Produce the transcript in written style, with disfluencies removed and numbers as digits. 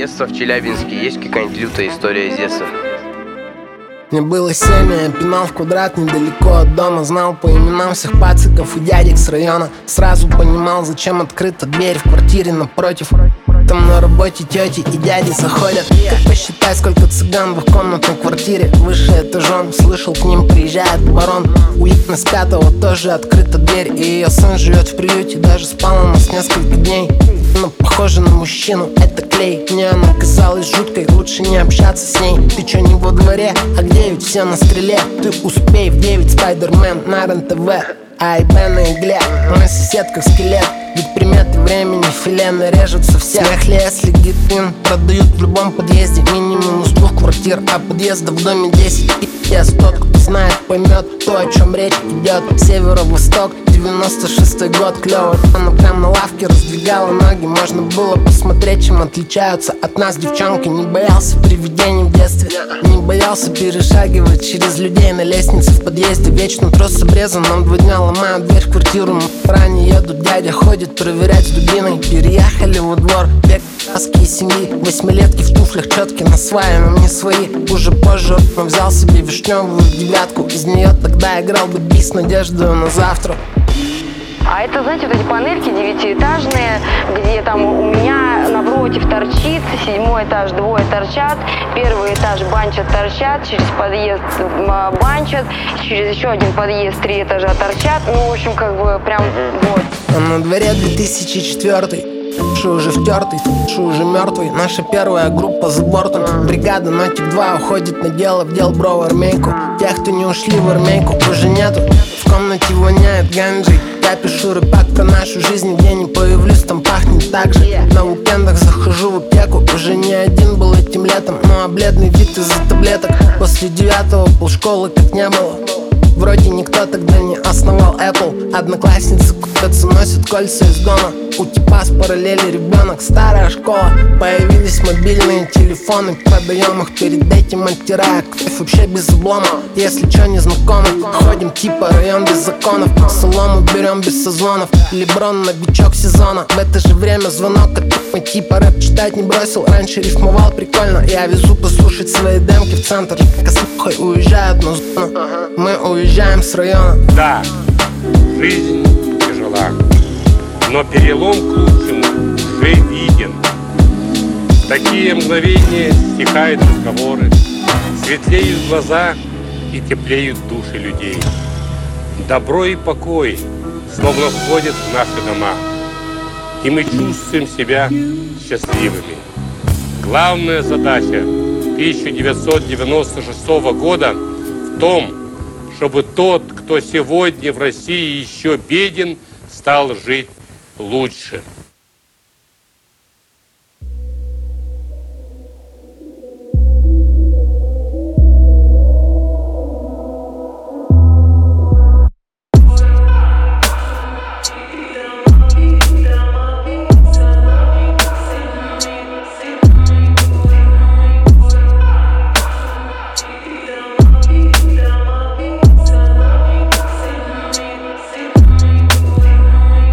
Детство в Челябинске. Есть какая-нибудь лютая история из детства? Мне было 7, я пинал в квадрат недалеко от дома. Знал по именам всех пациков и дядек с района. Сразу понимал, зачем открыта дверь в квартире напротив. Там на работе тети и дяди заходят. Как посчитай, сколько цыган в их комнатной квартире. Выше этажом, слышал, к ним приезжает барон. У Ипна с 5-го тоже открыта дверь. И ее сын живет в приюте, даже спал у нас несколько дней. Но похоже на мужчину, это клей. Мне она казалась жуткой, лучше не общаться с ней. Ты чё не во дворе, а где ведь все на стреле? Ты успей в 9, Спайдермен на РЕН-ТВ. А и Б на игле, мой сосед как скелет. Ведь приметы времени филе режутся все. Смех ли, если героин продают в любом подъезде. Минимум из 2 квартир, а подъездов в доме 10. И тот, кто знает, поймет то, о чем речь идет. Северо-восток, 96-й год, клёво. Она прям на лавке раздвигала ноги. Можно было посмотреть, чем отличаются от нас девчонки. Не боялся привидений в детстве, не боялся перешагивать через людей на лестнице в подъезде. Вечно трос обрезан, нам 2 дня ломают дверь в квартиру. Ранее едут, дядя ходит проверять с дубиной. Переехали во двор, бег и семьи. 8-летки в туфлях, четки на свае, но не свои. Уже позже он взял себе вишневую 9-ку. Из нее тогда играл бы бис с надеждой на завтра. А это, знаете, вот эти панельки 9-этажные, где там у меня напротив торчит, 7-й этаж, 2 торчат, 1-й этаж банчат, торчат, через подъезд банчат, через еще один подъезд 3 этажа торчат. Ну, в общем, как бы прям вот. А на дворе 2004-й. Ф***ши уже втертый, Ф***ши уже мертвый. Наша первая группа за бортом. Бригада Нотик 2 уходит на дело, вдел бро в армейку. Тех, кто не ушли в армейку, уже нету. В комнате воняет ганджей. Я пишу рэпак про нашу жизнь, где не появлюсь, там пахнет так же. На уикендах захожу в аптеку. Уже не один был этим летом, ну а бледный вид из-за таблеток. После 9-го полшколы как не было. Вроде никто тогда не основал Apple. Одноклассницы купятся, носят кольца из дома. У типа с параллели ребенок, старая школа. Появились мобильные телефоны, продаем их перед этим, оттирая кровь вообще без облома. Если чё не знакомы, ходим типа район без законов. Солому берем без созвонов. Леброн новичок сезона. В это же время звонок от типа рэп читать не бросил. Раньше рифмовал прикольно. Я везу послушать свои демки в центр. Косухой уезжают на зону. Мы уезжаем с района. Да, жизнь тяжела, но перелом к лучшему уже виден. В такие мгновения стихают разговоры, светлеют глаза и теплеют души людей. Добро и покой словно входят в наши дома, и мы чувствуем себя счастливыми. Главная задача 1996 года в том, чтобы тот, кто сегодня в России еще беден, стал жить лучше.